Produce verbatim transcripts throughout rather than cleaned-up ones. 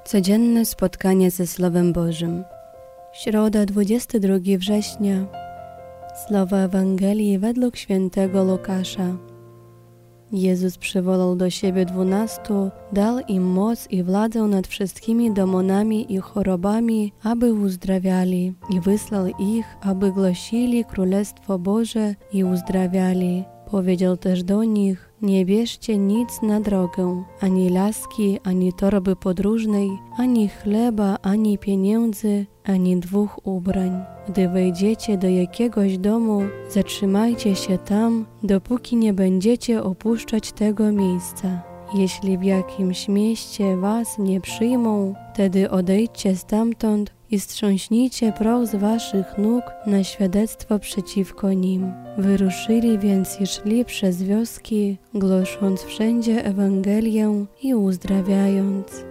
Codzienne spotkanie ze Słowem Bożym. Środa, dwudziestego drugiego września. Słowa Ewangelii według świętego Łukasza. Jezus przywołał do siebie dwunastu, dał im moc i władzę nad wszystkimi demonami i chorobami, aby uzdrawiali, i wysłał ich, aby głosili Królestwo Boże i uzdrawiali. Powiedział też do nich: nie bierzcie nic na drogę, ani laski, ani torby podróżnej, ani chleba, ani pieniędzy, ani dwóch ubrań. Gdy wejdziecie do jakiegoś domu, zatrzymajcie się tam, dopóki nie będziecie opuszczać tego miejsca. Jeśli w jakimś mieście was nie przyjmą, wtedy odejdźcie stamtąd i strząśnijcie proch z waszych nóg na świadectwo przeciwko nim. Wyruszyli więc i szli przez wioski, głosząc wszędzie Ewangelię i uzdrawiając.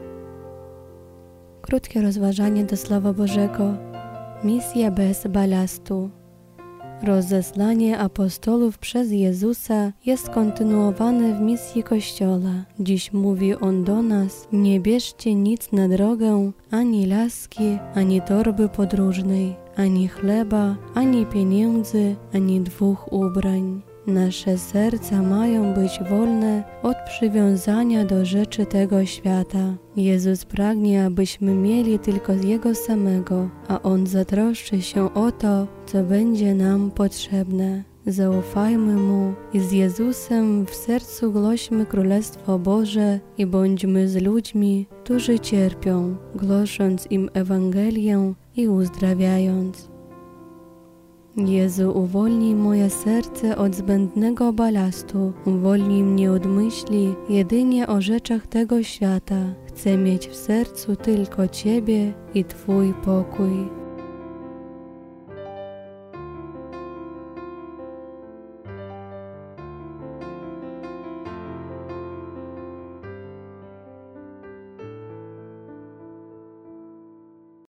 Krótkie rozważanie do Słowa Bożego. Misja bez balastu. Rozesłanie apostołów przez Jezusa jest kontynuowane w misji Kościoła. Dziś mówi On do nas: nie bierzcie nic na drogę, ani laski, ani torby podróżnej, ani chleba, ani pieniędzy, ani dwóch ubrań. Nasze serca mają być wolne od przywiązania do rzeczy tego świata. Jezus pragnie, abyśmy mieli tylko z Jego samego, a On zatroszczy się o to, co będzie nam potrzebne. Zaufajmy Mu i z Jezusem w sercu głośmy Królestwo Boże i bądźmy z ludźmi, którzy cierpią, głosząc im Ewangelię i uzdrawiając. Jezu, uwolnij moje serce od zbędnego balastu, uwolnij mnie od myśli jedynie o rzeczach tego świata. Chcę mieć w sercu tylko Ciebie i Twój pokój.